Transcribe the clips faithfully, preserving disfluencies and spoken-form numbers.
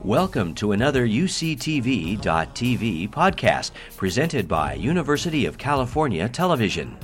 Welcome to another U C T V dot T V podcast presented by University of California Television.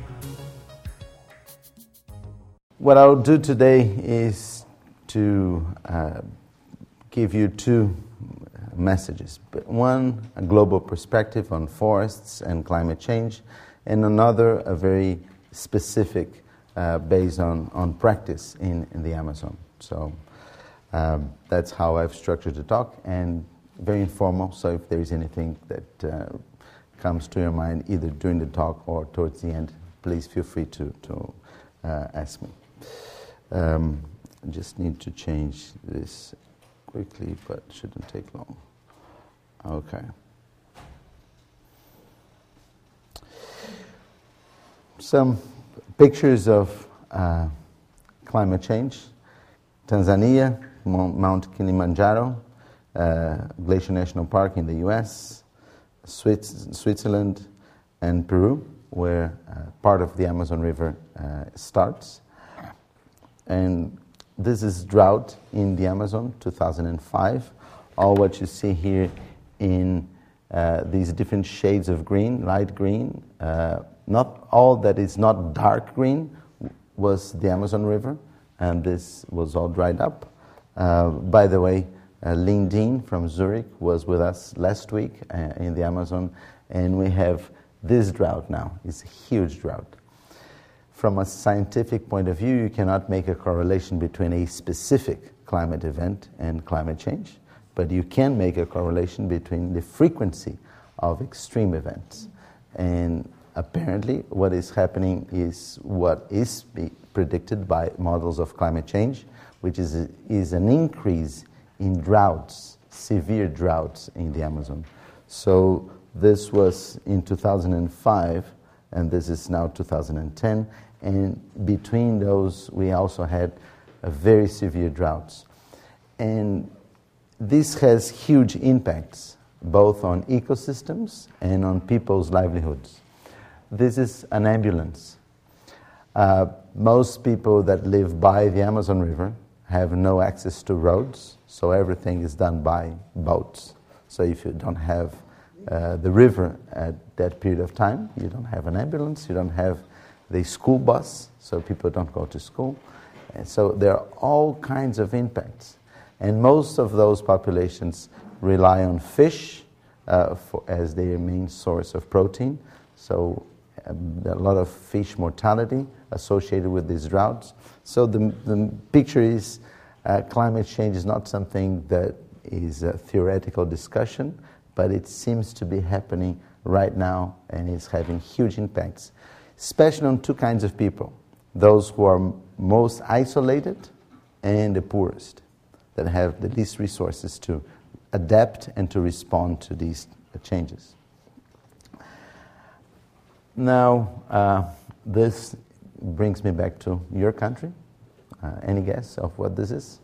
What I'll do today is to uh, give you two messages. One, a global perspective on forests and climate change, and another, a very specific uh, based on, on practice in, in the Amazon. So um, that's how I've structured the talk, and very informal, so if there is anything that uh, comes to your mind either during the talk or towards the end, please feel free to, to uh, ask me. Um, I just need to change this quickly, but it shouldn't take long. Okay. Some pictures of uh, climate change. Tanzania, Mount Kilimanjaro, uh, Glacier National Park in the U S, Swiss, Switzerland, and Peru, where uh, part of the Amazon River uh, starts. And this is drought in the Amazon, two thousand five. All what you see here in uh, these different shades of green, light green, uh, not all that is not dark green was the Amazon River, and this was all dried up. Uh, by the way, uh, Lindeen from Zurich was with us last week uh, in the Amazon, and we have this drought now. It's a huge drought. From a scientific point of view, you cannot make a correlation between a specific climate event and climate change, but you can make a correlation between the frequency of extreme events. And apparently, what is happening is what is predicted by models of climate change, which is, a, is an increase in droughts, severe droughts in the Amazon. So this was in two thousand five, and this is now two thousand ten, and between those we also had a very severe droughts. And this has huge impacts, both on ecosystems and on people's livelihoods. This is an ambulance. Uh, most people that live by the Amazon River have no access to roads, so everything is done by boats. So if you don't have uh, the river at that period of time, you don't have an ambulance, you don't have the school bus, so people don't go to school. And so there are all kinds of impacts. And most of those populations rely on fish uh, for, as their main source of protein. So um, a lot of fish mortality associated with these droughts. So the, the picture is uh, climate change is not something that is a theoretical discussion, but it seems to be happening right now, and it's having huge impacts, especially on two kinds of people: those who are most isolated and the poorest, that have the least resources to adapt and to respond to these changes. Now, uh, this brings me back to your country. Uh, any guess of what this is?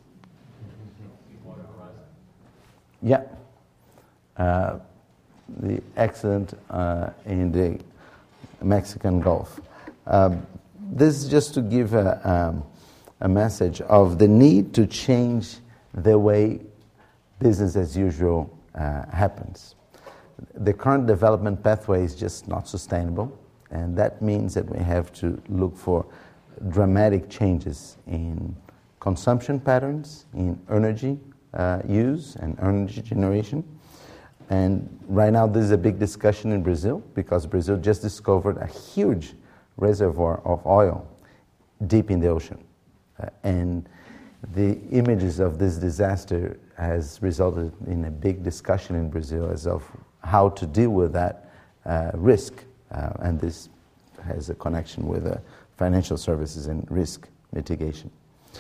Yeah. Uh, the accident uh, in the Mexican Gulf. Um, this is just to give a, um, a message of the need to change the way business as usual uh, happens. The current development pathway is just not sustainable, and that means that we have to look for dramatic changes in consumption patterns, in energy uh, use and energy generation. And right now this is a big discussion in Brazil, because Brazil just discovered a huge reservoir of oil deep in the ocean. Uh, and the images of this disaster has resulted in a big discussion in Brazil as of how to deal with that uh, risk. Uh, and this has a connection with uh, financial services and risk mitigation.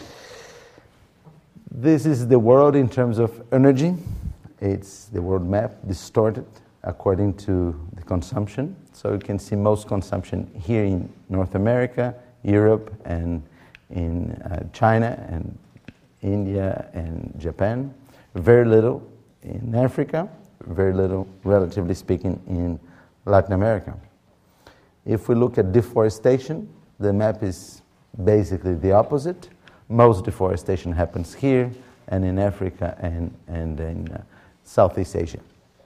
This is the world in terms of energy. It's the world map distorted according to the consumption. So you can see most consumption here in North America, Europe, and in uh, China and India and Japan. Very little in Africa, very little, relatively speaking, in Latin America. If we look at deforestation, the map is basically the opposite. Most deforestation happens here, and in Africa and, and in uh, Southeast Asia.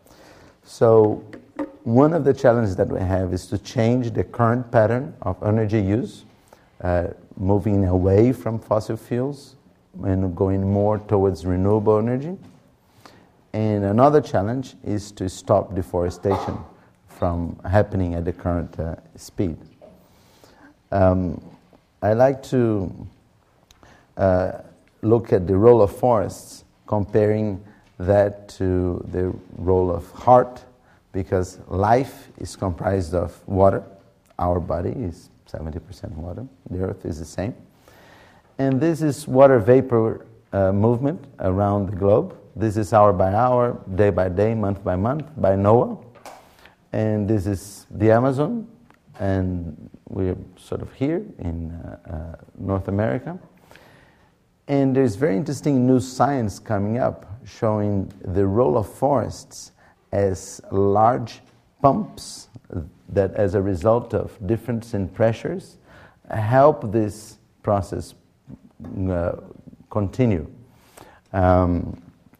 So one of the challenges that we have is to change the current pattern of energy use, uh, moving away from fossil fuels and going more towards renewable energy. And another challenge is to stop deforestation from happening at the current uh, speed. Um, I like to uh, look at the role of forests, comparing that to the role of heart, because life is comprised of water. Our body is seventy percent water. The earth is the same. And this is water vapor uh, movement around the globe. This is hour by hour, day by day, month by month, by NOAA. And this is the Amazon, and we're sort of here in uh, uh, North America. And there's very interesting new science coming up showing the role of forests as large pumps that, as a result of difference in pressures, help this process uh, continue. Um,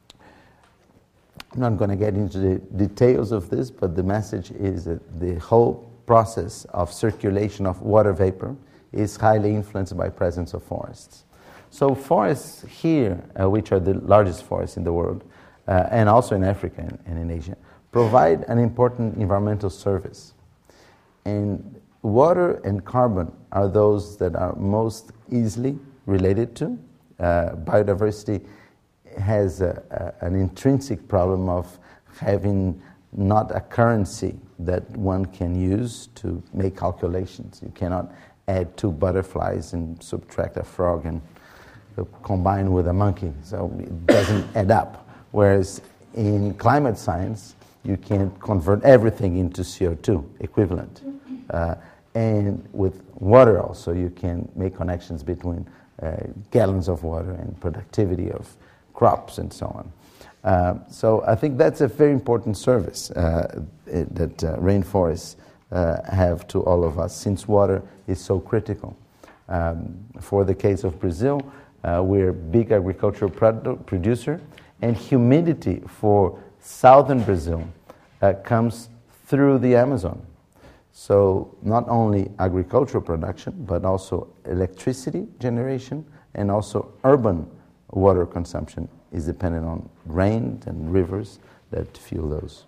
I'm not going to get into the details of this, but the message is that the whole process of circulation of water vapor is highly influenced by presence of forests. So forests here, uh, which are the largest forests in the world, uh, and also in Africa and, and in Asia, provide an important environmental service. And water and carbon are those that are most easily related to. Uh, biodiversity has a, a, an intrinsic problem of having not a currency that one can use to make calculations. You cannot add two butterflies and subtract a frog and combine with a monkey, so it doesn't add up. Whereas in climate science, you can convert everything into C O two equivalent. Uh, and with water also, you can make connections between uh, gallons of water and productivity of crops and so on. Uh, so I think that's a very important service uh, it, that uh, rainforests uh, have to all of us, since water is so critical. Um, for the case of Brazil, uh, we're a big agricultural produ- producer, and humidity for southern Brazil uh, comes through the Amazon. So not only agricultural production, but also electricity generation and also urban water consumption is dependent on rain and rivers that fuel those.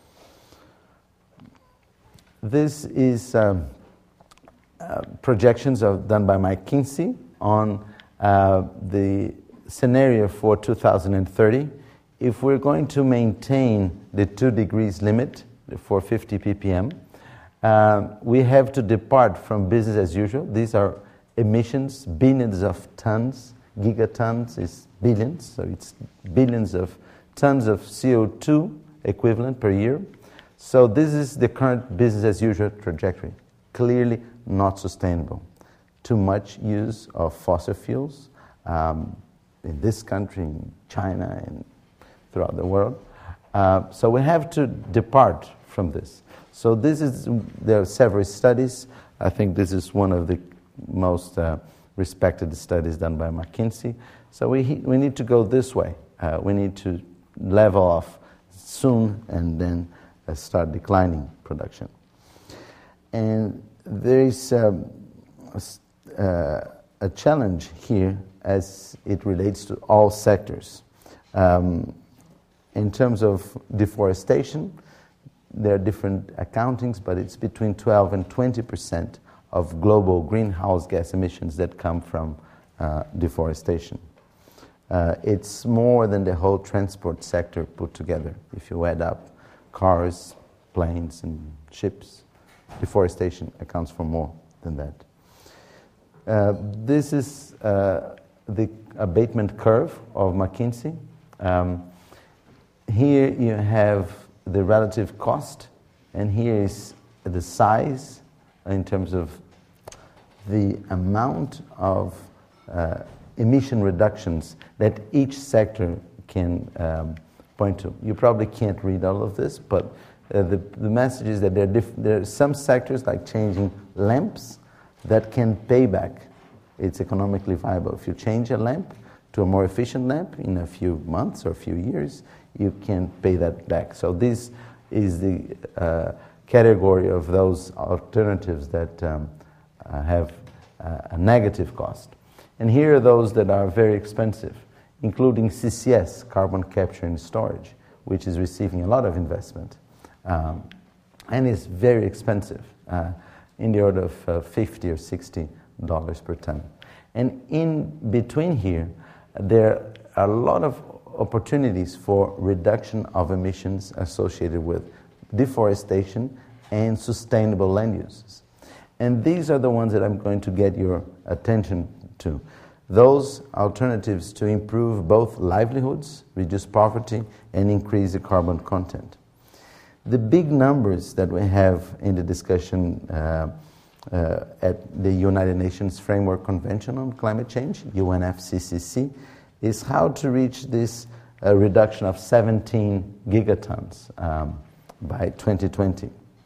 This is um, uh, projections of, done by McKinsey on uh, the scenario for two thousand thirty. If we're going to maintain the two degrees limit for fifty p p m, uh, we have to depart from business as usual. These are emissions, billions of tons. Gigatons is billions, so it's billions of tons of C O two equivalent per year. So this is the current business as usual trajectory. Clearly not sustainable. Too much use of fossil fuels um, in this country, in China, and throughout the world. Uh, so we have to depart from this. So this is, there are several studies. I think this is one of the most uh, respected studies done by McKinsey. So we we need to go this way. Uh, we need to level off soon and then uh, start declining production. And there is um, a, uh, a challenge here as it relates to all sectors. Um, in terms of deforestation, there are different accountings, but it's between twelve and twenty percent of global greenhouse gas emissions that come from uh, deforestation. Uh, it's more than the whole transport sector put together. If you add up cars, planes, and ships, deforestation accounts for more than that. Uh, this is uh, the abatement curve of McKinsey. Um, here you have the relative cost, and here is the size in terms of the amount of uh, emission reductions that each sector can um, point to. You probably can't read all of this, but uh, the, the message is that there are, diff- there are some sectors, like changing lamps, that can pay back. It's economically viable. If you change a lamp, to a more efficient lamp in a few months or a few years, you can pay that back. So this is the uh, category of those alternatives that um, uh, have uh, a negative cost. And here are those that are very expensive, including C C S, carbon capture and storage, which is receiving a lot of investment. Um, and is very expensive, uh, in the order of uh, fifty or sixty dollars per ton. And in between here, there are a lot of opportunities for reduction of emissions associated with deforestation and sustainable land uses. And these are the ones that I'm going to get your attention to. Those alternatives to improve both livelihoods, reduce poverty, and increase the carbon content. The big numbers that we have in the discussion uh, uh, at the United Nations Framework Convention on Climate Change, U N F C C C, is how to reach this uh, reduction of seventeen gigatons um, by twenty twenty.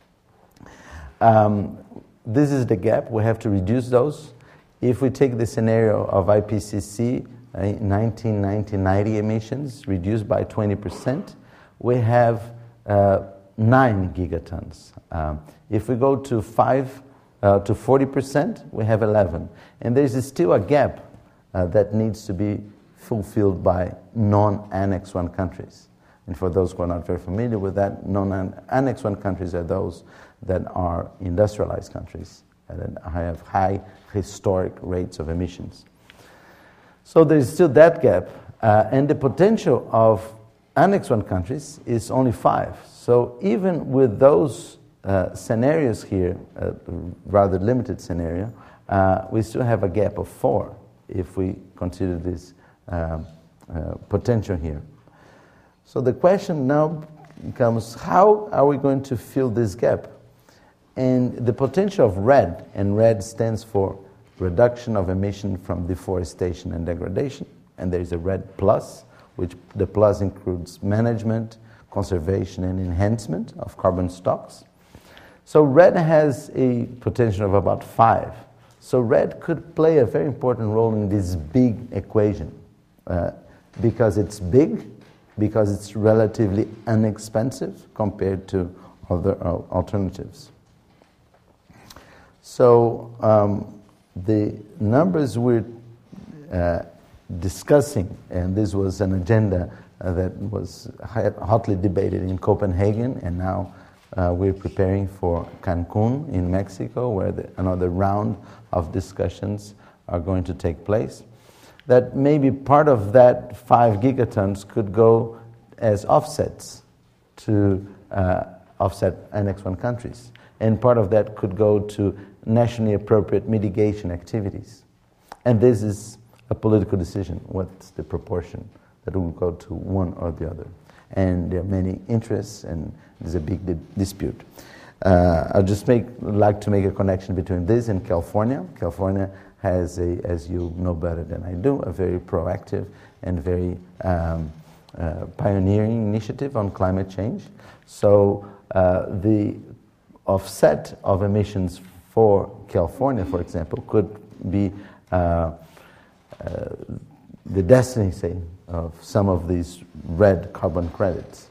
Um, this is the gap. We have to reduce those. If we take the scenario of I P C C, uh, nineteen ninety ninety emissions reduced by twenty percent, we have uh, nine gigatons. Um, if we go to five uh, to forty percent, we have eleven. And there's still a gap uh, that needs to be fulfilled by non-Annex one countries. And for those who are not very familiar with that, non-Annex one countries are those that are industrialized countries that have high historic rates of emissions. So there's still that gap, uh, and the potential of Annex one countries is only five. So even with those uh, scenarios here, a rather limited scenario, uh, we still have a gap of four if we consider this uh, uh, potential here. So the question now becomes, how are we going to fill this gap? And the potential of REDD, and REDD stands for Reduction of Emission from Deforestation and Degradation, and there is a REDD Plus, which the plus includes management, conservation, and enhancement of carbon stocks. So REDD has a potential of about five. So REDD could play a very important role in this big equation, uh, because it's big, because it's relatively inexpensive compared to other uh, alternatives. So um, the numbers we're uh, discussing, and this was an agenda uh, that was hotly debated in Copenhagen, and now uh, we're preparing for Cancun in Mexico, where the, another round of discussions are going to take place, that maybe part of that five gigatons could go as offsets to uh, offset Annex one countries. And part of that could go to nationally appropriate mitigation activities. And this is a political decision. What's the proportion that will go to one or the other? And there are many interests, and there's a big di- dispute. Uh, I'll just make like to make a connection between this and California. California has, a, as you know better than I do, a very proactive and very um, uh, pioneering initiative on climate change. So uh, the offset of emissions for California, for example, could be uh, uh, the destiny, say, of some of these red carbon credits.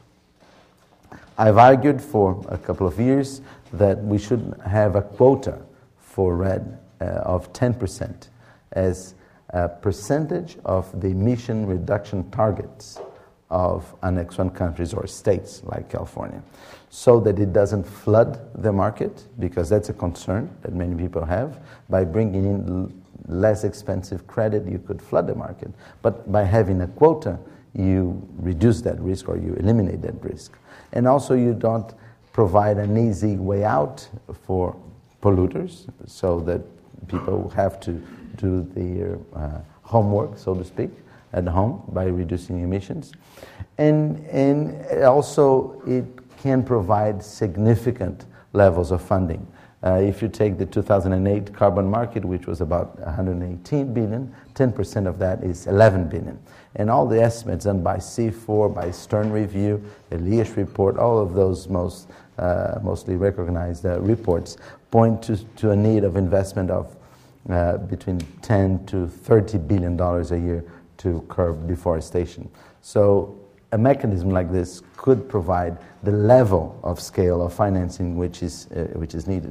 I've argued for a couple of years that we should have a quota for red uh, of ten percent as a percentage of the emission reduction targets of Annex one countries or states like California, so that it doesn't flood the market, because that's a concern that many people have. By bringing in less expensive credit, you could flood the market. But by having a quota, you reduce that risk, or you eliminate that risk. And also you don't provide an easy way out for polluters, so that people have to do their uh, homework, so to speak, at home by reducing emissions. And, and also it can provide significant levels of funding. Uh, if you take the two thousand eight carbon market, which was about one hundred eighteen billion, ten percent of that is eleven billion. And all the estimates done by C four, by Stern Review, Elias report, all of those most uh, mostly recognized uh, reports point to, to a need of investment of uh, between ten to thirty billion dollars a year to curb deforestation. So a mechanism like this could provide the level of scale of financing which is, uh, which is needed.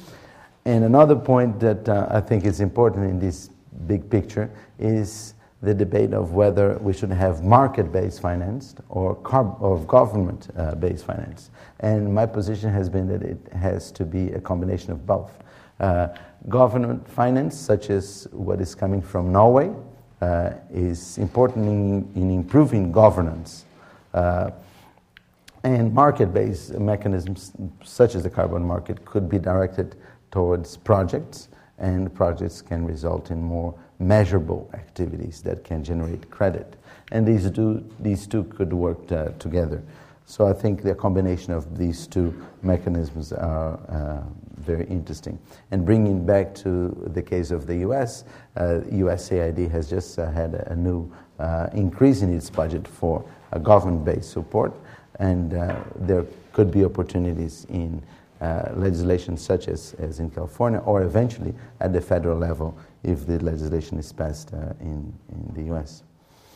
And another point that uh, I think is important in this big picture is the debate of whether we should have market-based finance or, car- or government-based uh, finance. And my position has been that it has to be a combination of both. Uh, government finance, such as what is coming from Norway, uh, is important in, in improving governance. Uh, and market-based mechanisms, such as the carbon market, could be directed towards projects, and projects can result in more measurable activities that can generate credit. And these, do, these two could work uh, together. So I think the combination of these two mechanisms are uh, very interesting. And bringing back to the case of the U S, uh, U S A I D has just uh, had a, a new uh, increase in its budget for a government-based support, and uh, there could be opportunities in uh, legislation such as, as in California, or eventually at the federal level if the legislation is passed uh, in, in the U S.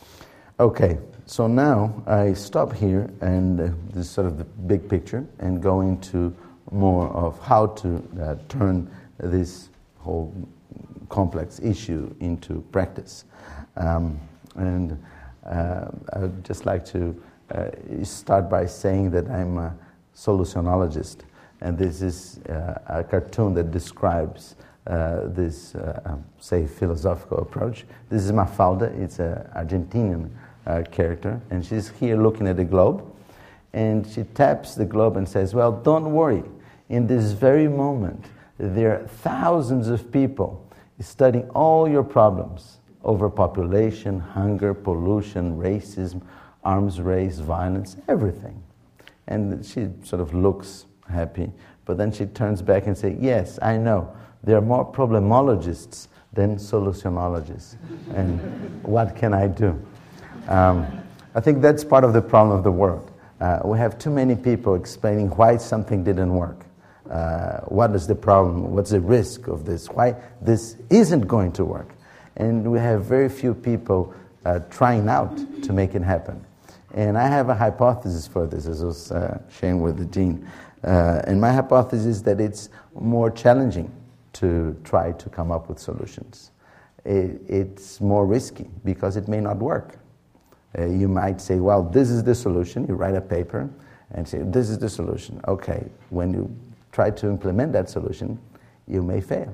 Okay, so now I stop here, and uh, this is sort of the big picture, and go into more of how to uh, turn this whole complex issue into practice. Um, and uh, I would just like to uh, start by saying that I'm a solutionologist, and this is uh, a cartoon that describes uh, this, uh, um, say, philosophical approach. This is Mafalda. It's an Argentinian uh, character, and she's here looking at the globe, and she taps the globe and says, well, don't worry. In this very moment, there are thousands of people studying all your problems: overpopulation, hunger, pollution, racism, arms race, violence, everything. And she sort of looks happy, but then she turns back and says, yes, I know, there are more problemologists than solutionologists. And what can I do? Um, I think that's part of the problem of the world. Uh, we have too many people explaining why something didn't work. Uh, what is the problem? What's the risk of this? Why this isn't going to work? And we have very few people uh, trying out to make it happen. And I have a hypothesis for this, as I was uh, sharing with the dean. Uh, and my hypothesis is that it's more challenging to try to come up with solutions. It, it's more risky because it may not work. Uh, you might say, well, this is the solution. You write a paper and say, this is the solution. Okay, when you try to implement that solution, you may fail.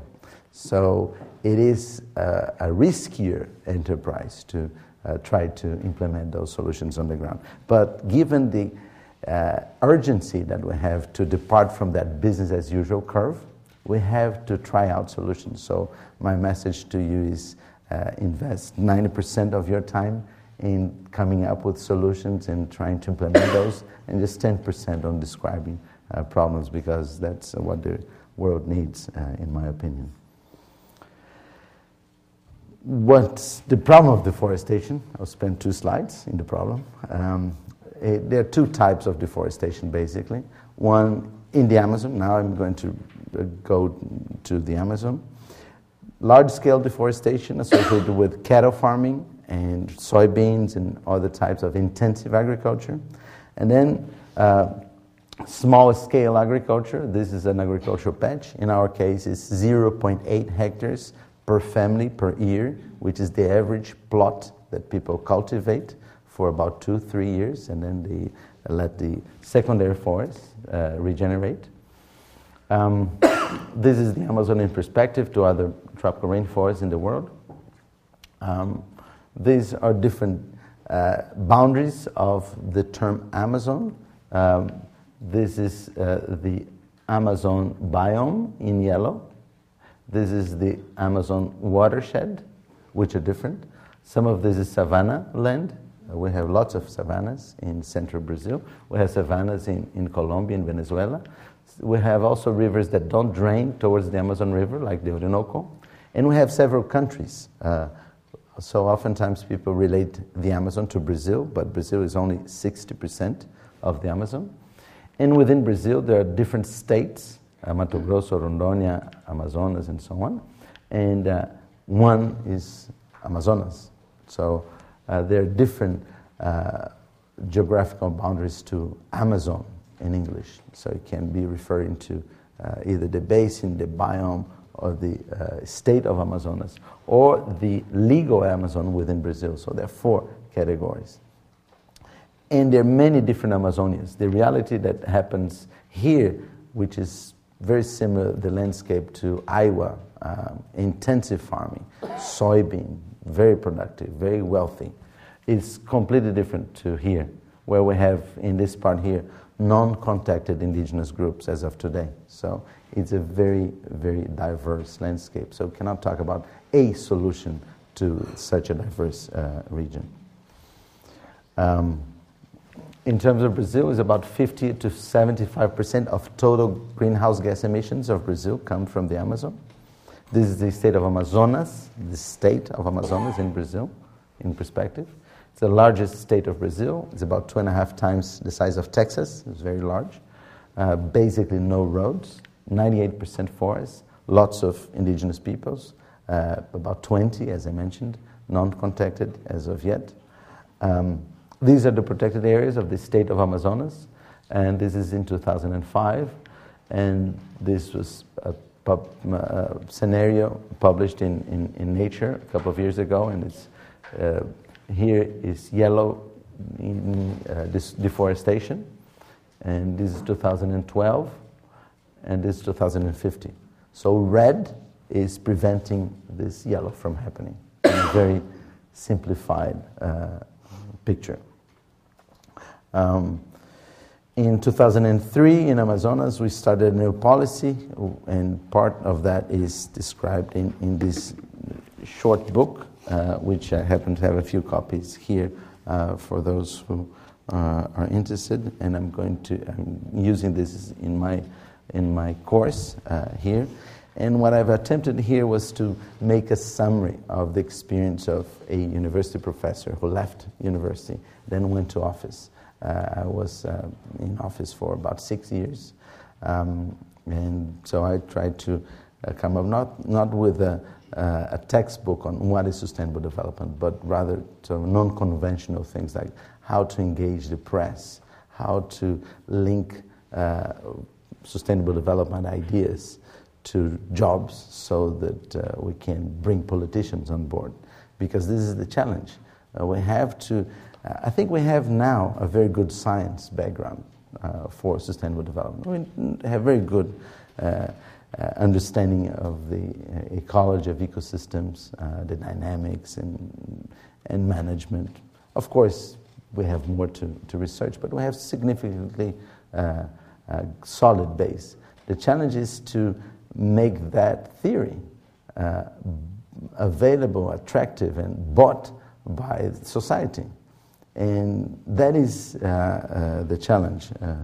So it is uh, a riskier enterprise to uh, try to implement those solutions on the ground. But given the uh, urgency that we have to depart from that business as usual curve, we have to try out solutions. So my message to you is uh, invest ninety percent of your time in coming up with solutions and trying to implement those, and just ten percent on describing uh, problems, because that's uh, what the world needs, uh, in my opinion. What's the problem of deforestation? I'll spend two slides in the problem. Um, it, there are two types of deforestation, basically. One in the Amazon. Now I'm going to uh, go to the Amazon. Large-scale deforestation associated with cattle farming and soybeans and other types of intensive agriculture. And then uh, small-scale agriculture. This is an agricultural patch. In our case, it's zero point eight hectares per family per year, which is the average plot that people cultivate for about two, three years, and then they let the secondary forests uh, regenerate. Um, this is the Amazon in perspective to other tropical rainforests in the world. Um, these are different uh, boundaries of the term Amazon. Um, this is uh, the Amazon biome in yellow. This is the Amazon watershed, which are different. Some of this is savanna land. We have lots of savannas in central Brazil. We have savannas in, in Colombia and Venezuela. We have also rivers that don't drain towards the Amazon River, like the Orinoco. And we have several countries. Uh, so oftentimes people relate the Amazon to Brazil, but Brazil is only sixty percent of the Amazon. And within Brazil, there are different states, uh, Mato Grosso, Rondônia, Amazonas, and so on. And uh, one is Amazonas. So Uh, there are different uh, geographical boundaries to Amazon in English. So it can be referring to uh, either the basin, the biome, or the uh, state of Amazonas, or the legal Amazon within Brazil. So there are four categories. And there are many different Amazonias. The reality that happens here, which is very similar, the landscape to Iowa, um, intensive farming, soybean, very productive, very wealthy, is completely different to here, where we have, in this part here, non-contacted indigenous groups as of today. So it's a very, very diverse landscape. So we cannot talk about a solution to such a diverse uh, region. Um, in terms of Brazil, it's about fifty to seventy-five percent of total greenhouse gas emissions of Brazil come from the Amazon. This is the state of Amazonas, the state of Amazonas in Brazil, in perspective. It's the largest state of Brazil. It's about two and a half times the size of Texas. It's very large. Uh, basically no roads, ninety-eight percent forests, lots of indigenous peoples, uh, about twenty, as I mentioned, non-contacted as of yet. Um, these are the protected areas of the state of Amazonas, and this is in two thousand five, and this was a pub, uh, scenario published in, in, in Nature a couple of years ago, and it's uh, here is yellow in uh, this deforestation, and this is two thousand twelve, and this is two thousand fifty. So red is preventing this yellow from happening. A very simplified uh, picture. Um, in two thousand three, in Amazonas, we started a new policy, and part of that is described in, in this short book, Uh, which I happen to have a few copies here uh, for those who uh, are interested, and I'm going to I'm using this in my in my course uh, here. And what I've attempted here was to make a summary of the experience of a university professor who left university, then went to office. Uh, I was uh, in office for about six years, um, and so I tried to uh, come up not not with a Uh, a textbook on what is sustainable development, but rather to non-conventional things like how to engage the press, how to link uh, sustainable development ideas to jobs so that uh, we can bring politicians on board. Because this is the challenge. Uh, we have to, uh, I think we have now a very good science background uh, for sustainable development. We have very good uh, Uh, understanding of the uh, ecology of ecosystems, uh, the dynamics and and management. Of course, we have more to, to research, but we have significantly uh, uh, solid base. The challenge is to make that theory uh, available, attractive, and bought by society. And that is uh, uh, the challenge. Uh,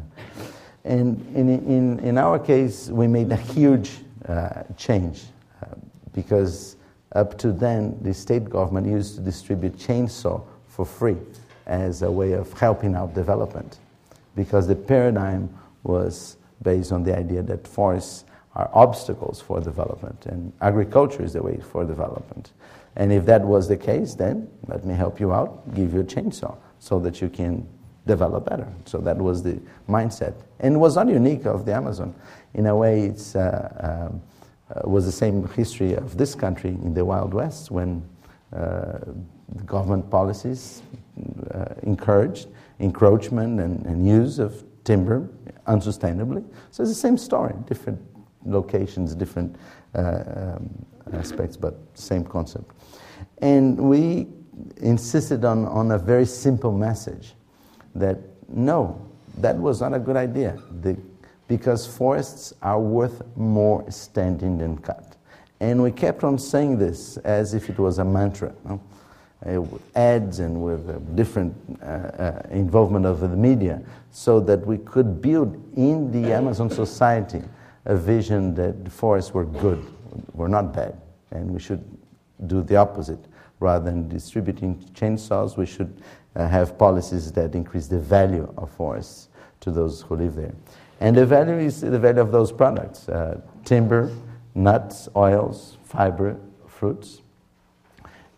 And in, in, in our case, we made a huge uh, change uh, because up to then, the state government used to distribute chainsaw for free as a way of helping out development, because the paradigm was based on the idea that forests are obstacles for development and agriculture is the way for development. And if that was the case, then let me help you out, give you a chainsaw so that you can develop better. So that was the mindset. And it was not unique of the Amazon. In a way, it's uh, um, uh, was the same history of this country in the Wild West, when uh, government policies uh, encouraged encroachment and, and use of timber unsustainably. So it's the same story, different locations, different uh, um, aspects, but same concept. And we insisted on, on a very simple message, that no, that was not a good idea, the, because forests are worth more standing than cut. And we kept on saying this as if it was a mantra, no? uh, with ads and with uh, different uh, uh, involvement of the media, so that we could build in the Amazon society a vision that the forests were good, were not bad, and we should do the opposite. Rather than distributing chainsaws, we should uh, have policies that increase the value of forests to those who live there. And the value is the value of those products, uh, timber, nuts, oils, fiber, fruits.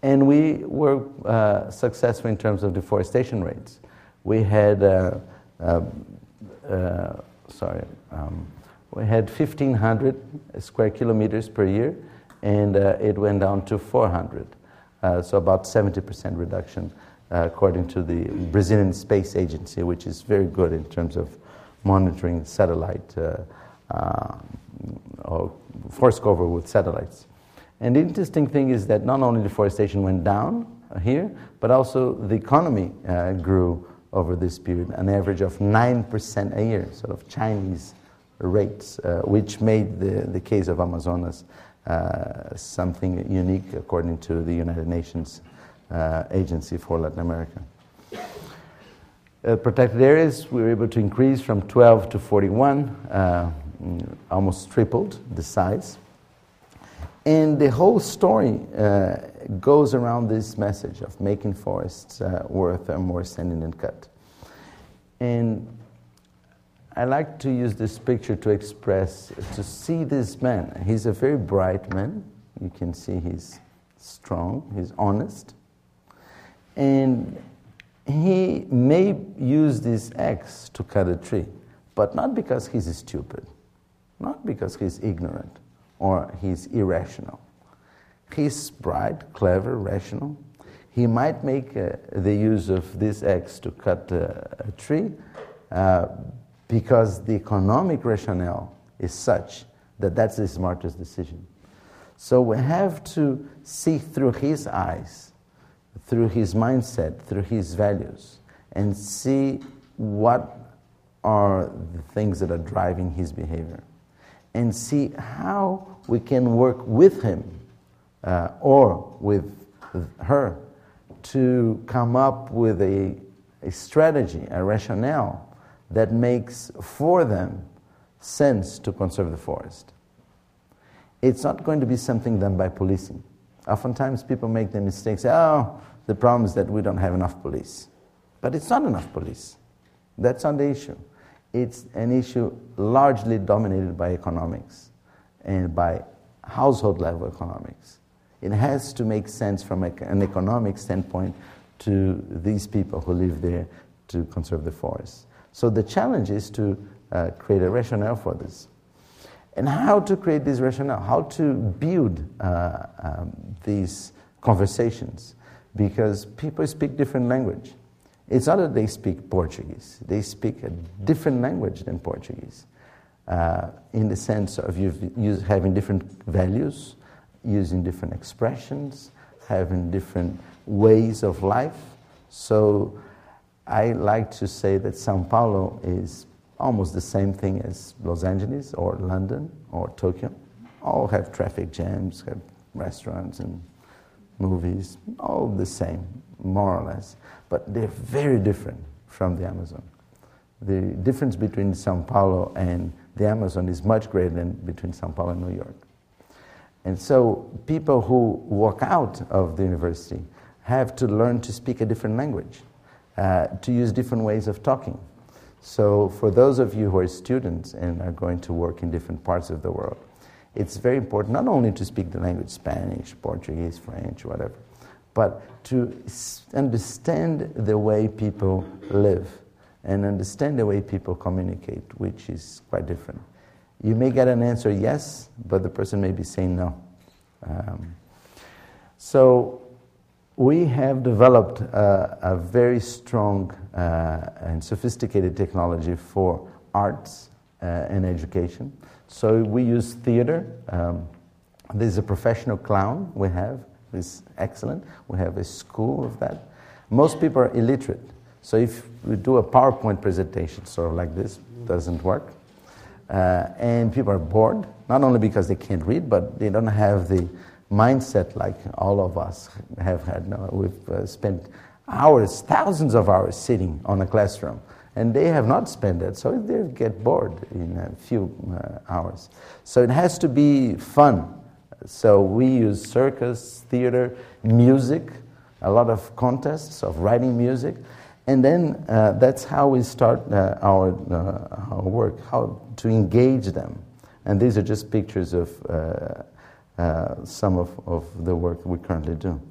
And we were uh, successful in terms of deforestation rates. We had, uh, uh, uh, sorry, um, we had fifteen hundred square kilometers per year, and uh, it went down to four hundred. Uh, so about seventy percent reduction, uh, according to the Brazilian Space Agency, which is very good in terms of monitoring satellite uh, uh, or forest cover with satellites. And the interesting thing is that not only deforestation went down here, but also the economy uh, grew over this period, an average of nine percent a year, sort of Chinese rates, uh, which made the, the case of Amazonas uh, something unique according to the United Nations uh, Agency for Latin America. Uh, protected areas, we were able to increase from twelve to forty-one, uh, almost tripled the size. And the whole story uh, goes around this message of making forests uh, worth a more standing and cut. And I like to use this picture to express, to see this man. He's a very bright man. You can see he's strong, he's honest. And he may use this axe to cut a tree, but not because he's stupid, not because he's ignorant, or he's irrational. He's bright, clever, rational. He might make uh, the use of this axe to cut uh, a tree uh, because the economic rationale is such that that's the smartest decision. So we have to see through his eyes, through his mindset, through his values, and see what are the things that are driving his behavior, and see how we can work with him uh, or with her to come up with a, a strategy, a rationale that makes for them sense to conserve the forest. It's not going to be something done by policing. Oftentimes people make the mistake, say, oh, the problem is that we don't have enough police. But it's not enough police. That's not the issue. It's an issue largely dominated by economics and by household level economics. It has to make sense from an economic standpoint to these people who live there to conserve the forests. So the challenge is to uh, create a rationale for this. And how to create this rationale, how to build uh, um, these conversations, because people speak different language. It's not that they speak Portuguese. They speak a different language than Portuguese, uh, in the sense of you've, you having different values, using different expressions, having different ways of life. So I like to say that São Paulo is almost the same thing as Los Angeles or London or Tokyo. All have traffic jams, have restaurants and movies, all the same, more or less. But they're very different from the Amazon. The difference between São Paulo and the Amazon is much greater than between São Paulo and New York. And so people who walk out of the university have to learn to speak a different language, uh, to use different ways of talking. So for those of you who are students and are going to work in different parts of the world, it's very important not only to speak the language, Spanish, Portuguese, French, whatever, but to understand the way people live and understand the way people communicate, which is quite different. You may get an answer yes, but the person may be saying no. Um, so we have developed a, a very strong uh, and sophisticated technology for arts uh, and education. So we use theater. Um, there's a professional clown we have. It's excellent. We have a school of that. Most people are illiterate. So if we do a PowerPoint presentation, sort of like this, doesn't work. Uh, and people are bored, not only because they can't read, but they don't have the mindset like all of us have had. No, we've uh, spent hours, thousands of hours sitting on a classroom, and they have not spent that, so they get bored in a few uh, hours. So it has to be fun. So we use circus, theater, music, a lot of contests of writing music, and then uh, that's how we start uh, our, uh, our work, how to engage them. And these are just pictures of uh, uh, some of, of the work we currently do.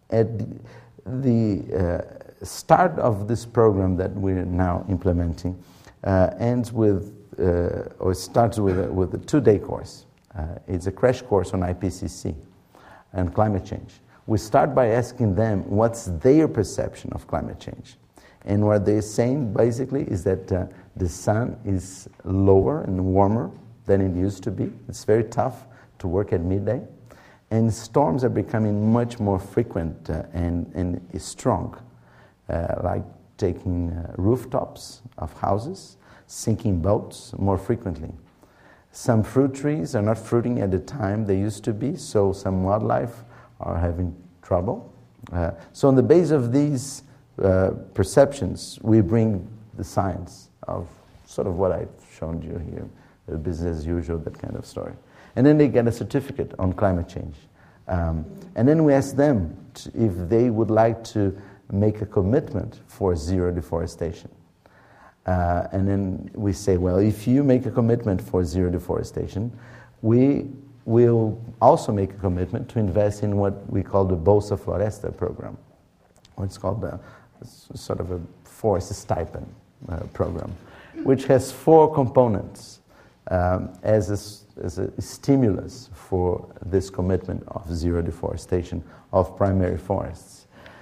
at the uh, start of this program that we're now implementing uh, ends with, uh, or starts with a, with a two-day course. Uh, it's a crash course on I P C C and climate change. We start by asking them what's their perception of climate change. And what they're saying basically is that uh, the sun is lower and warmer than it used to be. It's very tough to work at midday. And storms are becoming much more frequent uh, and, and strong, uh, like taking uh, rooftops of houses, sinking boats more frequently. Some fruit trees are not fruiting at the time they used to be, so some wildlife are having trouble. Uh, so on the base of these uh, perceptions, we bring the science of sort of what I've shown you here, the business as usual, that kind of story. And then they get a certificate on climate change. Um, and then we ask them to, if they would like to make a commitment for zero deforestation. Uh, and then we say, well, if you make a commitment for zero deforestation, we will also make a commitment to invest in what we call the Bolsa Floresta program. Or it's called the, sort of a forest stipend uh, program, which has four components um, as, a, as a stimulus for this commitment of zero deforestation of primary forests.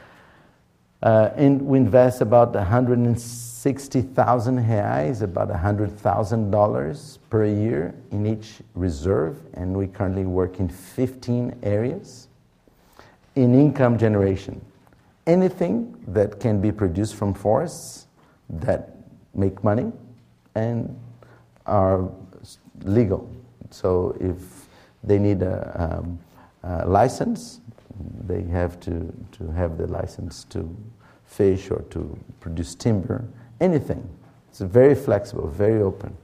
Uh, and we invest about one hundred sixty thousand reais, about one hundred thousand dollars per year in each reserve, and we currently work in fifteen areas. In income generation, anything that can be produced from forests that make money and are legal. So if they need a, um, a license, they have to, to have the license to fish or to produce timber, anything. It's very flexible, very open.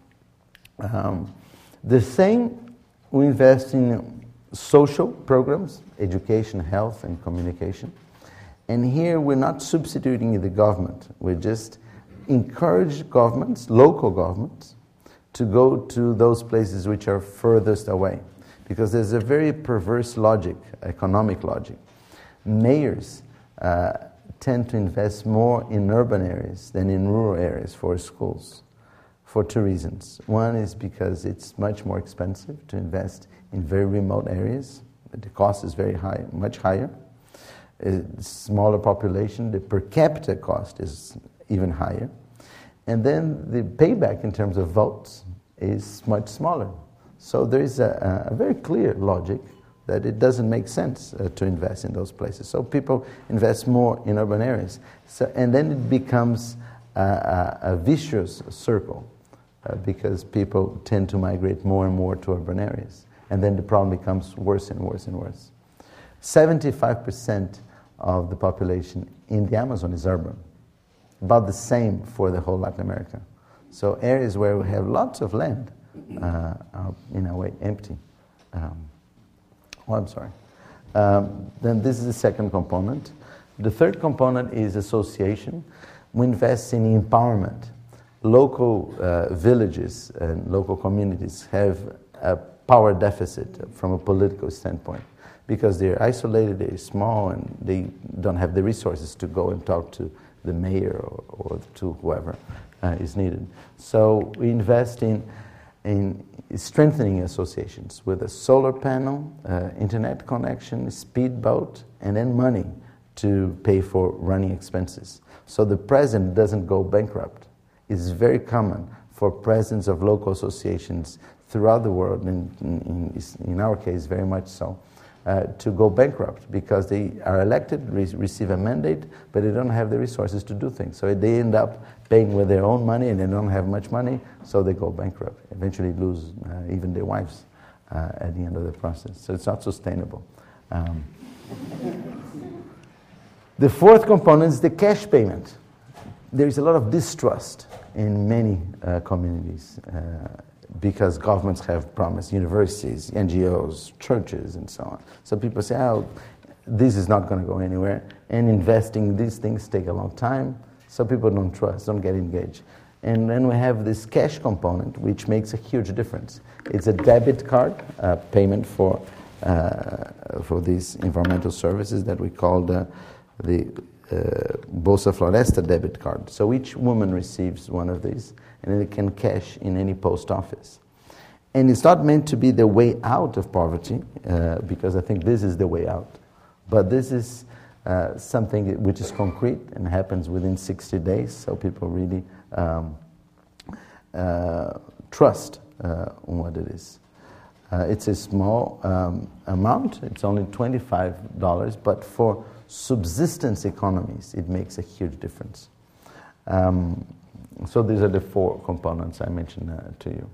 Um, the same, we invest in social programs, education, health, and communication. And here we're not substituting the government. We just encourage governments, local governments, to go to those places which are furthest away. Because there's a very perverse logic, economic logic. Mayors uh, tend to invest more in urban areas than in rural areas for schools, for two reasons. One is because it's much more expensive to invest in very remote areas. The cost is very high, much higher. A smaller population, the per capita cost is even higher. And then the payback in terms of votes is much smaller. So there is a, a very clear logic that it doesn't make sense uh, to invest in those places. So people invest more in urban areas. So, and then it becomes a, a, a vicious circle uh, because people tend to migrate more and more to urban areas. And then the problem becomes worse and worse and worse. seventy-five percent of the population in the Amazon is urban. About the same for the whole Latin America. So areas where we have lots of land uh, are, in a way, empty. Um, oh, I'm sorry. Um, then this is the second component. The third component is association. We invest in empowerment. Local uh, villages and local communities have a power deficit from a political standpoint because they're isolated, they're small, and they don't have the resources to go and talk to the mayor or, or to whoever uh, is needed. So we invest in, in strengthening associations with a solar panel, uh, internet connection, speedboat, and then money to pay for running expenses. So the president doesn't go bankrupt. It's very common for presidents of local associations throughout the world, and in, in, in our case very much so, Uh, to go bankrupt because they are elected, re- receive a mandate, but they don't have the resources to do things. So they end up paying with their own money and they don't have much money, so they go bankrupt. Eventually lose uh, even their wives uh, at the end of the process. So it's not sustainable. Um, the fourth component is the cash payment. There is a lot of distrust in many uh, communities. Uh, because governments have promised, universities, N G Os, churches, and so on. So people say, oh, this is not going to go anywhere, and investing in these things take a long time, so people don't trust, don't get engaged. And then we have this cash component, which makes a huge difference. It's a debit card uh, payment for uh, for these environmental services that we call the, the uh, Bolsa Floresta debit card. So each woman receives one of these, and then it can cash in any post office. And it's not meant to be the way out of poverty, uh, because I think this is the way out. But this is uh, something which is concrete and happens within sixty days, so people really um, uh, trust uh, on what it is. Uh, it's a small um, amount, it's only twenty-five dollars, but for subsistence economies, it makes a huge difference. Um, so these are the four components I mentioned uh, to you.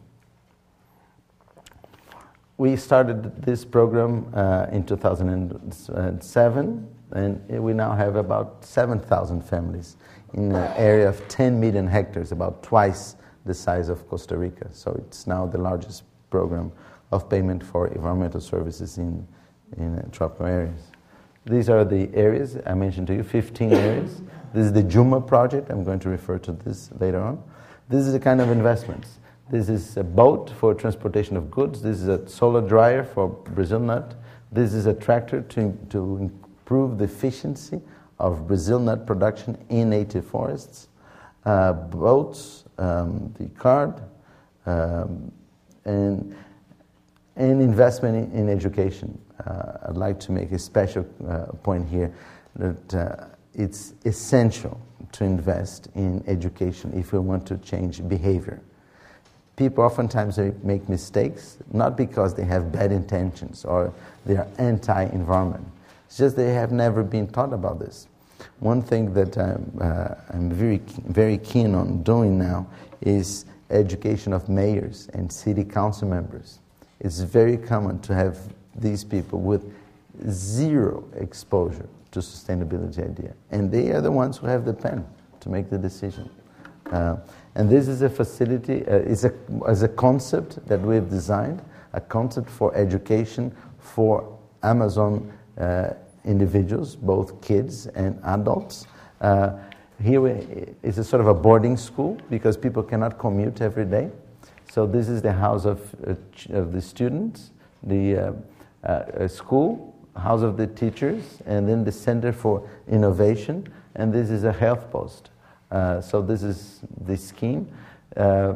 We started this program uh, in two thousand seven, and we now have about seven thousand families in an area of ten million hectares, about twice the size of Costa Rica. So it's now the largest program of payment for environmental services in, in uh, tropical areas. These are the areas I mentioned to you, fifteen areas. This is the Juma project. I'm going to refer to this later on. This is the kind of investments. This is a boat for transportation of goods. This is a solar dryer for Brazil nut. This is a tractor to, to improve the efficiency of Brazil nut production in native forests. Uh, boats, um, the card, um, and, and investment in, in education. Uh, I'd like to make a special uh, point here that uh, it's essential to invest in education if we want to change behavior. People oftentimes make mistakes, not because they have bad intentions or they are anti-environment. It's just they have never been taught about this. One thing that I'm, uh, I'm very, very keen on doing now is education of mayors and city council members. It's very common to have these people with zero exposure to sustainability idea. And they are the ones who have the pen to make the decision. Uh, and this is a facility, uh, is a, as a concept that we've designed, a concept for education for Amazon uh, individuals, both kids and adults. Uh, here we, it's a sort of a boarding school because people cannot commute every day. So this is the house of, uh, ch- of the students, the uh, uh, school, house of the teachers, and then the Center for Innovation, and this is a health post. Uh, so this is the scheme. Uh,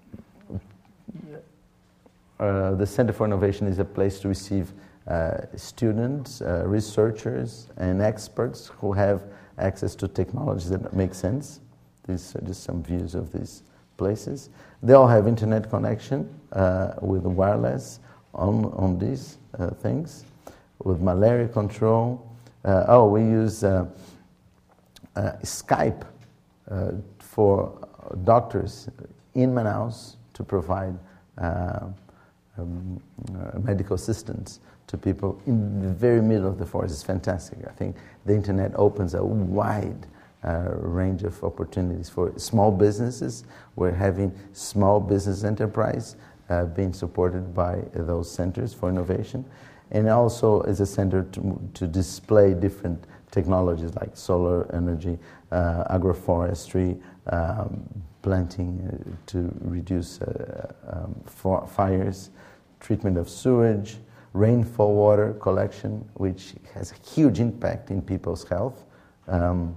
uh, the Center for Innovation is a place to receive uh, students, uh, researchers, and experts who have access to technologies that make sense. These are just some views of these places. They all have internet connection uh, with wireless on, on these uh, things, with malaria control. Uh, oh, we use uh, uh, Skype Uh, for doctors in Manaus to provide uh, um, uh, medical assistance to people in the very middle of the forest. It's fantastic. I think the internet opens a wide uh, range of opportunities for small businesses. We're having small business enterprise uh, being supported by those centers for innovation, and also as a center to, to display different technologies like solar energy, uh, agroforestry, um, planting uh, to reduce uh, um, for fires, treatment of sewage, rainfall water collection, which has a huge impact in people's health. Um,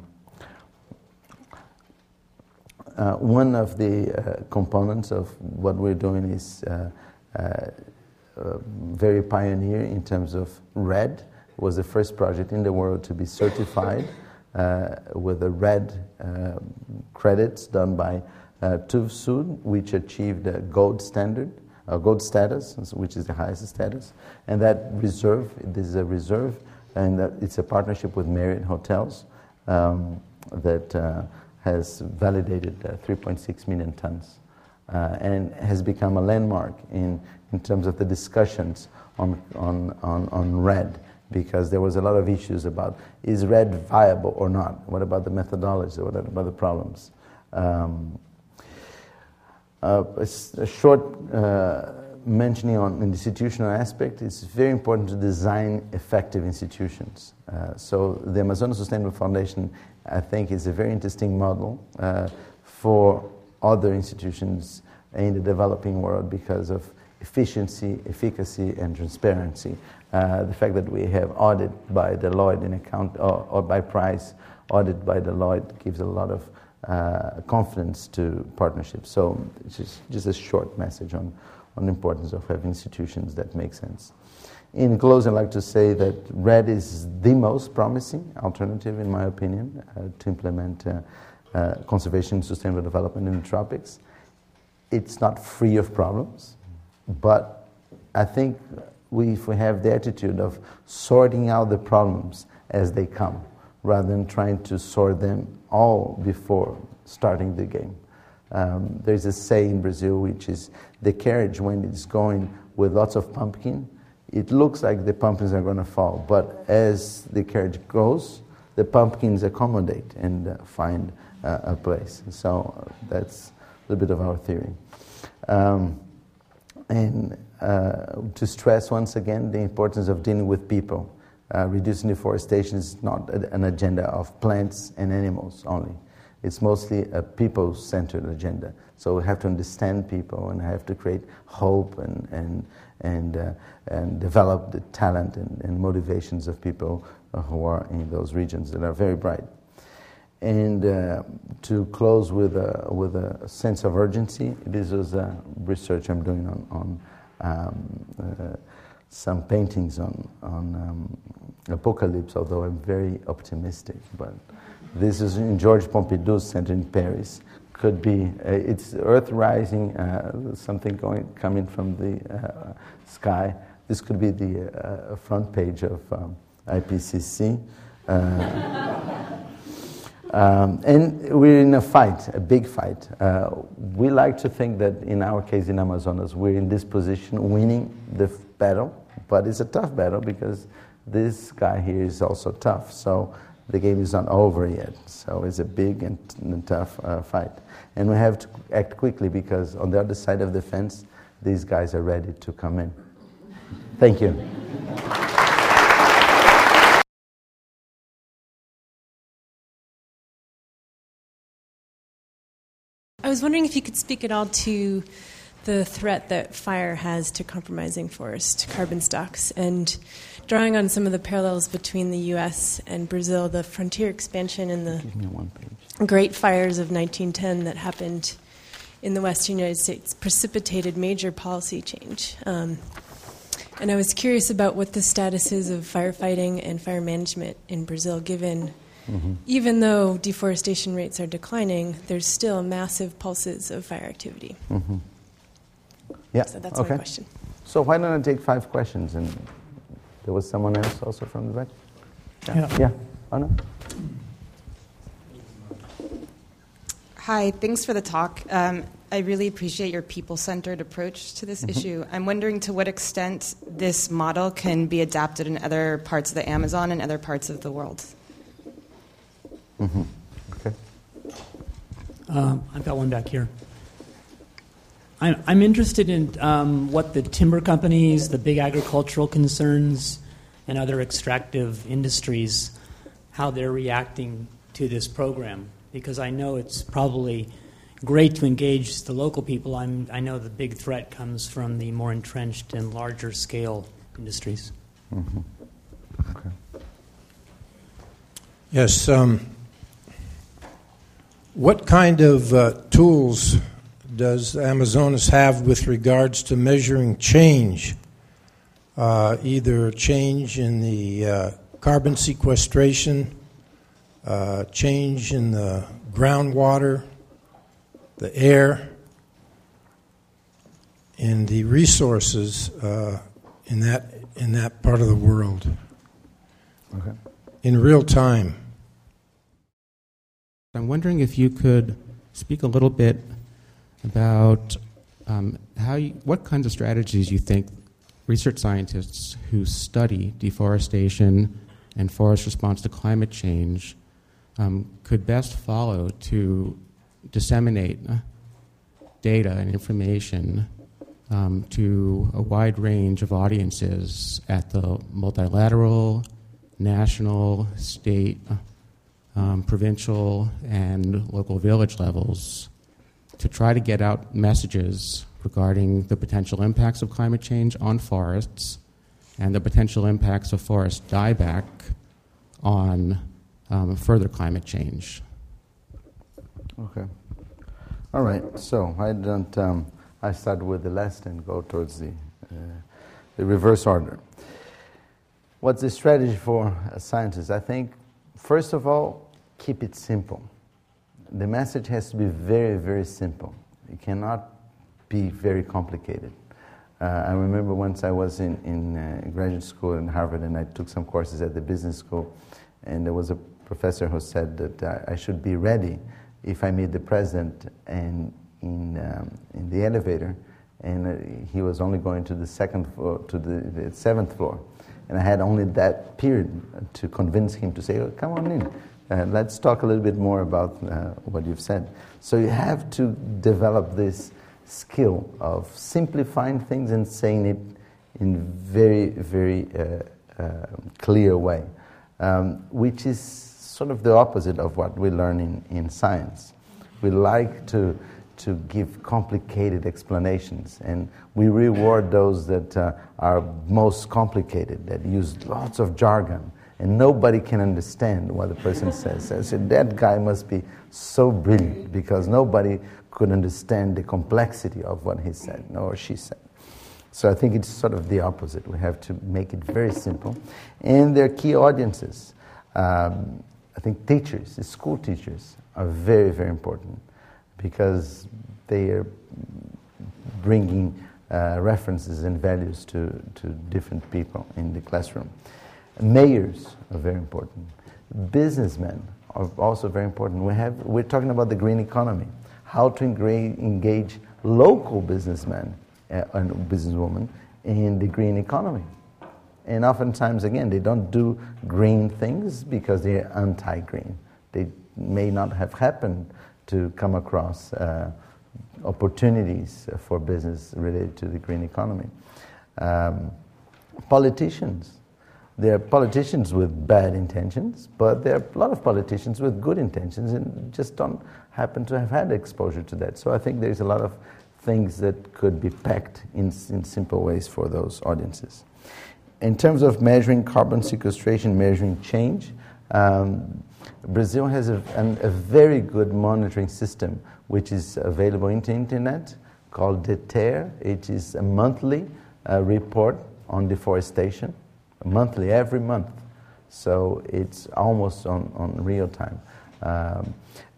uh, one of the uh, components of what we're doing is uh, uh, uh, very pioneer in terms of REDD. Was the first project in the world to be certified uh, with the REDD uh, credits done by uh, TÜV-Süd, which achieved a gold standard, uh, gold status, which is the highest status. And that reserve, this is a reserve, and that it's a partnership with Marriott Hotels um, that uh, has validated uh, three point six million tons uh, and has become a landmark in, in terms of the discussions on, on, on, on REDD. Because there was a lot of issues about, is REDD viable or not? What about the methodology? What about the problems? Um, uh, a, a short uh, mentioning on an institutional aspect, it's very important to design effective institutions. Uh, so the Amazonas Sustainable Foundation, I think, is a very interesting model uh, for other institutions in the developing world because of efficiency, efficacy, and transparency. Uh, the fact that we have audit by Deloitte in account, or, or by Price, audit by Deloitte gives a lot of uh, confidence to partnerships. So it's just, just a short message on, on the importance of having institutions that make sense. In closing, I'd like to say that REDD is the most promising alternative, in my opinion, uh, to implement uh, uh, conservation and sustainable development in the tropics. It's not free of problems, but I think we, if we have the attitude of sorting out the problems as they come, rather than trying to sort them all before starting the game. Um, there's a saying in Brazil, which is the carriage, when it's going with lots of pumpkin, it looks like the pumpkins are going to fall, but as the carriage goes, the pumpkins accommodate and uh, find uh, a place. So uh, that's a little bit of our theory. Um, and uh, to stress once again the importance of dealing with people. Uh, reducing deforestation is not a, an agenda of plants and animals only. It's mostly a people-centered agenda. So we have to understand people and have to create hope and and and uh, and develop the talent and, and motivations of people uh, who are in those regions that are very bright. And uh, to close with a with a sense of urgency, this is a research I'm doing on on um, uh, some paintings on on um, apocalypse. Although I'm very optimistic, but this is in Georges Pompidou's center in Paris. Could be uh, it's Earth rising, uh, something going coming from the uh, sky. This could be the uh, front page of um, I P C C. Uh, um, and we're in a fight, a big fight. Uh, we like to think that in our case in Amazonas, we're in this position winning the battle, but it's a tough battle because this guy here is also tough. So the game is not over yet. So it's a big and, and tough uh, fight. And we have to act quickly because on the other side of the fence, these guys are ready to come in. Thank you. I was wondering if you could speak at all to the threat that fire has to compromising forest carbon stocks, and drawing on some of the parallels between the U S and Brazil, the frontier expansion and the Give me one page. Great Fires of nineteen ten that happened in the western United States precipitated major policy change. Um, and I was curious about what the status is of firefighting and fire management in Brazil, given mm-hmm. even though deforestation rates are declining, there's still massive pulses of fire activity. Mm-hmm. Yeah. So that's okay. my question. So why don't I take five questions? And there was someone else also from the back? Yeah. Yeah. yeah. Oh, no? Hi, thanks for the talk. Um, I really appreciate your people-centered approach to this mm-hmm. issue. I'm wondering to what extent this model can be adapted in other parts of the Amazon and other parts of the world. Mm-hmm. Okay. Um, I've got one back here. I'm, I'm interested in um, what the timber companies, the big agricultural concerns, and other extractive industries, how they're reacting to this program. Because I know it's probably great to engage the local people. I'm, I know the big threat comes from the more entrenched and larger scale industries. Mm-hmm. Okay. Yes. Um, what kind of uh, tools does Amazonas have with regards to measuring change, uh, either change in the uh, carbon sequestration, uh, change in the groundwater, the air, and the resources uh, in that in that part of the world okay. in real time? I'm wondering if you could speak a little bit about um, how you, what kinds of strategies you think research scientists who study deforestation and forest response to climate change um, could best follow to disseminate data and information um, to a wide range of audiences at the multilateral, national, state, um, provincial, and local village levels, to try to get out messages regarding the potential impacts of climate change on forests and the potential impacts of forest dieback on um, further climate change. Okay. All right. So I don't. Um, I start with the last and go towards the uh, the reverse order. What's the strategy for a scientist? I think, first of all, keep it simple. The message has to be very, very simple. It cannot be very complicated. Uh, I remember once I was in, in uh, graduate school in Harvard, and I took some courses at the business school, and there was a professor who said that I, I should be ready if I meet the president and in um, in the elevator, and uh, he was only going to the second floor, to the, the seventh floor, and I had only that period to convince him to say, oh, "Come on in, uh, let's talk a little bit more about uh, what you've said." So you have to develop this skill of simplifying things and saying it in very, very uh, uh, clear way, um, which is sort of the opposite of what we learn in, in science. We like to to give complicated explanations, and we reward those that uh, are most complicated, that use lots of jargon, and nobody can understand what the person says. I said, that guy must be so brilliant, because nobody could understand the complexity of what he said, or she said. So I think it's sort of the opposite. We have to make it very simple. And their key audiences, um, I think teachers, school teachers, are very, very important, because they are bringing uh, references and values to, to different people in the classroom. Mayors are very important. Businessmen are also very important. We have, we're talking about the green economy, how to engra- engage local businessmen uh, and businesswomen in the green economy. And oftentimes, again, they don't do green things because they're anti-green. They may not have happened to come across uh, opportunities for business related to the green economy. Um, politicians. There are politicians with bad intentions, but there are a lot of politicians with good intentions and just don't happen to have had exposure to that. So I think there's a lot of things that could be packed in, in simple ways for those audiences. In terms of measuring carbon sequestration, measuring change, um, Brazil has a, an, a very good monitoring system which is available on the internet called DETER. It is a monthly uh, report on deforestation, monthly, every month. So it's almost on, on real time. Um,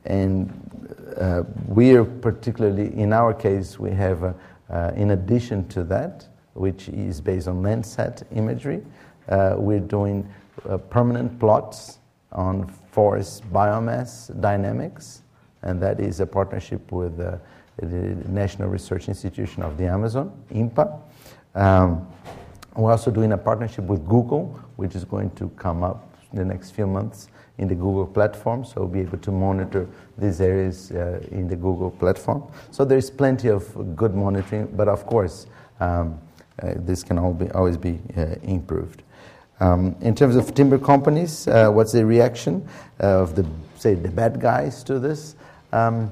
and uh, we are particularly, in our case, we have, uh, uh, in addition to that, which is based on Landsat imagery, uh, we're doing uh, permanent plots on forest biomass dynamics, and that is a partnership with uh, the National Research Institution of the Amazon, INPA. Um, we're also doing a partnership with Google, which is going to come up in the next few months in the Google platform, so we'll be able to monitor these areas uh, in the Google platform. So there's plenty of good monitoring, but of course, um, uh, this can all be, always be uh, improved. Um, in terms of timber companies, uh, what's the reaction uh, of the, say, the bad guys to this? Um,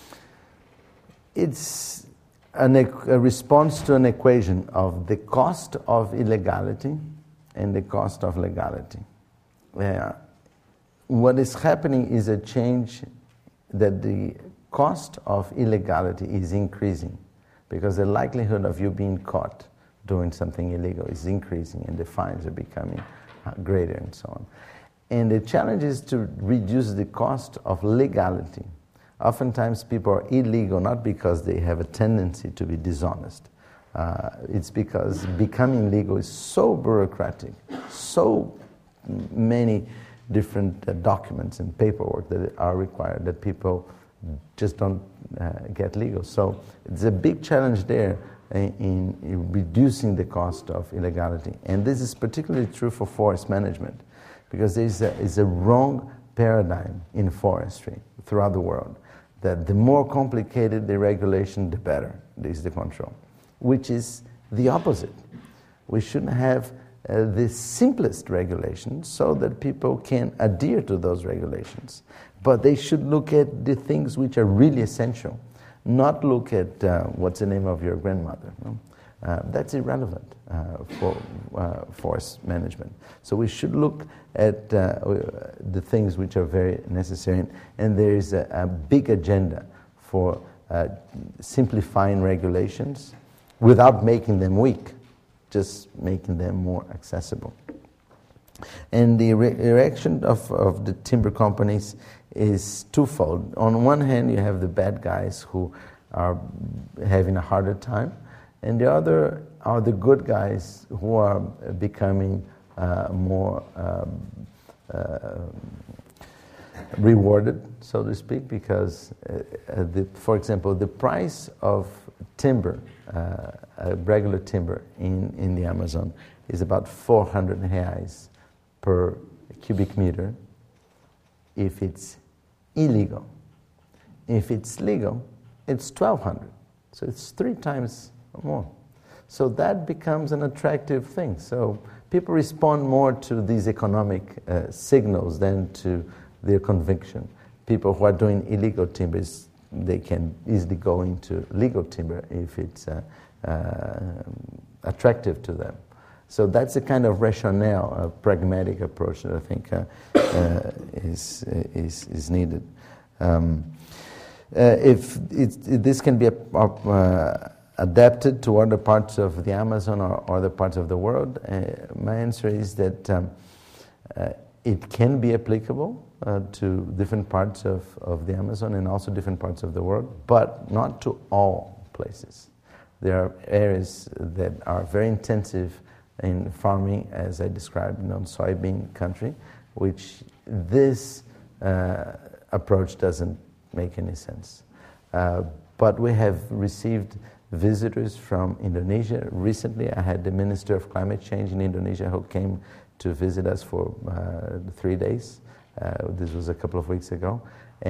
it's an, a response to an equation of the cost of illegality and the cost of legality. Uh, what is happening is a change that the cost of illegality is increasing, because the likelihood of you being caught doing something illegal is increasing, and the fines are becoming uh, greater and so on. And the challenge is to reduce the cost of legality. Oftentimes people are illegal not because they have a tendency to be dishonest. Uh, it's because becoming legal is so bureaucratic, so many different uh, documents and paperwork that are required that people just don't uh, get legal. So it's a big challenge there In, in reducing the cost of illegality. And this is particularly true for forest management, because there is a, is a wrong paradigm in forestry throughout the world, that the more complicated the regulation, the better is the control, which is the opposite. We should have uh, the simplest regulations so that people can adhere to those regulations, but they should look at the things which are really essential. not look at uh, what's the name of your grandmother. No? Uh, that's irrelevant uh, for uh, forest management. So we should look at uh, the things which are very necessary, and there is a, a big agenda for uh, simplifying regulations without making them weak, just making them more accessible. And the re- erection of, of the timber companies is twofold. On one hand, you have the bad guys who are having a harder time, and the other are the good guys who are becoming uh, more um, uh, rewarded, so to speak, because, uh, the, for example, the price of timber, uh, uh, regular timber in, in the Amazon is about four hundred reais per cubic meter if it's illegal. If it's legal, it's twelve hundred. So it's three times more. So that becomes an attractive thing. So people respond more to these economic uh, signals than to their conviction. People who are doing illegal timbers, they can easily go into legal timber if it's uh, uh, attractive to them. So that's the kind of rationale, a pragmatic approach that I think uh, uh, is, is is needed. Um, uh, if, it, if this can be a, uh, adapted to other parts of the Amazon or other parts of the world, uh, my answer is that um, uh, it can be applicable uh, to different parts of, of the Amazon and also different parts of the world, but not to all places. There are areas that are very intensive in farming, as I described, in soybean country, which this uh, approach doesn't make any sense. Uh, but we have received visitors from Indonesia. Recently, I had the Minister of Climate Change in Indonesia who came to visit us for uh, three days. Uh, this was a couple of weeks ago.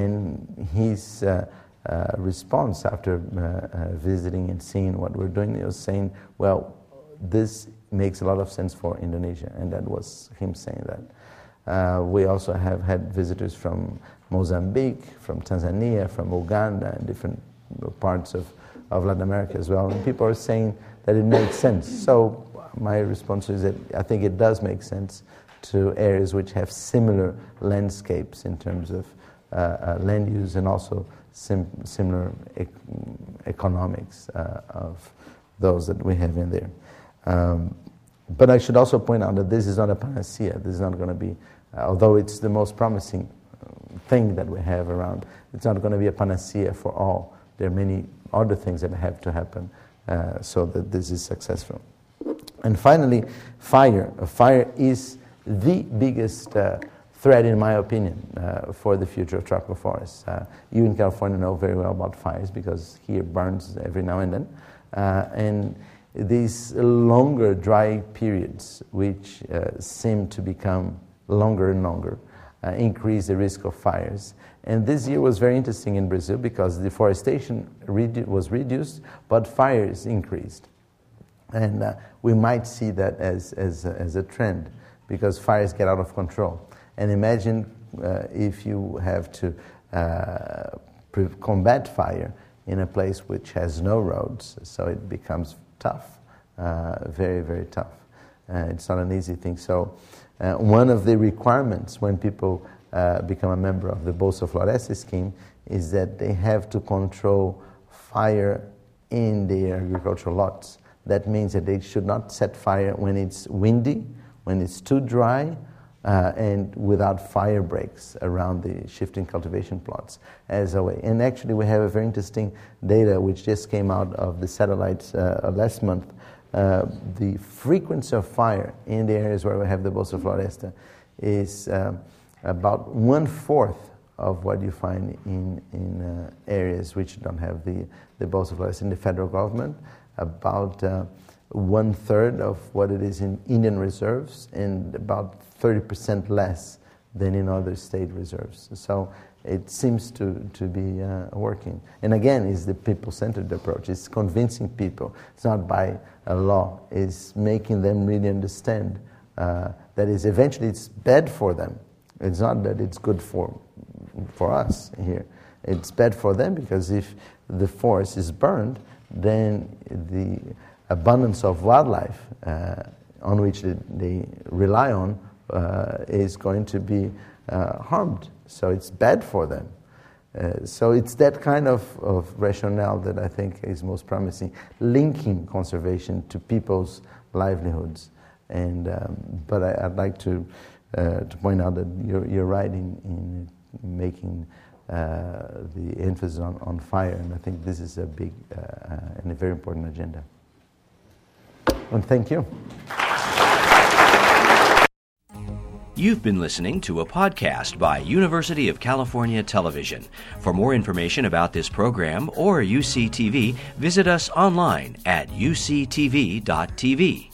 And his uh, uh, response after uh, uh, visiting and seeing what we're doing, he was saying, well, this makes a lot of sense for Indonesia, and that was him saying that. Uh, we also have had visitors from Mozambique, from Tanzania, from Uganda, and different parts of, of Latin America as well. And people are saying that it makes sense. So my response is that I think it does make sense to areas which have similar landscapes in terms of uh, uh, land use and also sim- similar ec- economics uh, of those that we have in there. Um, but I should also point out that this is not a panacea. This is not going to be, uh, although it's the most promising thing that we have around, it's not going to be a panacea for all. There are many other things that have to happen uh, so that this is successful. And finally, fire. Fire is the biggest uh, threat, in my opinion, uh, for the future of tropical forests. Uh, you in California know very well about fires because here burns every now and then. Uh, and these longer dry periods, which uh, seem to become longer and longer, uh, increase the risk of fires. And this year was very interesting in Brazil because deforestation redu- was reduced, but fires increased. And uh, we might see that as, as, a, as a trend because fires get out of control. And imagine uh, if you have to uh, pre- combat fire in a place which has no roads, so it becomes tough, uh, very, very tough. Uh, it's not an easy thing. So uh, one of the requirements when people uh, become a member of the Bolsa Floresta scheme is that they have to control fire in their agricultural lots. That means that they should not set fire when it's windy, when it's too dry, uh, and without fire breaks around the shifting cultivation plots as a way. And actually we have a very interesting data which just came out of the satellites uh, last month. Uh, the frequency of fire in the areas where we have the Bolsa Floresta is uh, about one-fourth of what you find in, in uh, areas which don't have the, the Bolsa Floresta in the federal government, about uh, one-third of what it is in Indian reserves, and about thirty percent less than in other state reserves. So it seems to, to be uh, working. And again, it's the people-centered approach. It's convincing people. It's not by a law. It's making them really understand uh, that is eventually it's bad for them. It's not that it's good for for us here. It's bad for them because if the forest is burned, then the abundance of wildlife uh, on which they, they rely on uh, is going to be uh, harmed. So it's bad for them. Uh, so it's that kind of, of rationale that I think is most promising, linking conservation to people's livelihoods. And um, but I, I'd like to uh, to point out that you're, you're right in, in making uh, the emphasis on, on fire, and I think this is a big uh, and a very important agenda. And thank you. You've been listening to a podcast by University of California Television. For more information about this program or U C T V, visit us online at U C T V dot T V.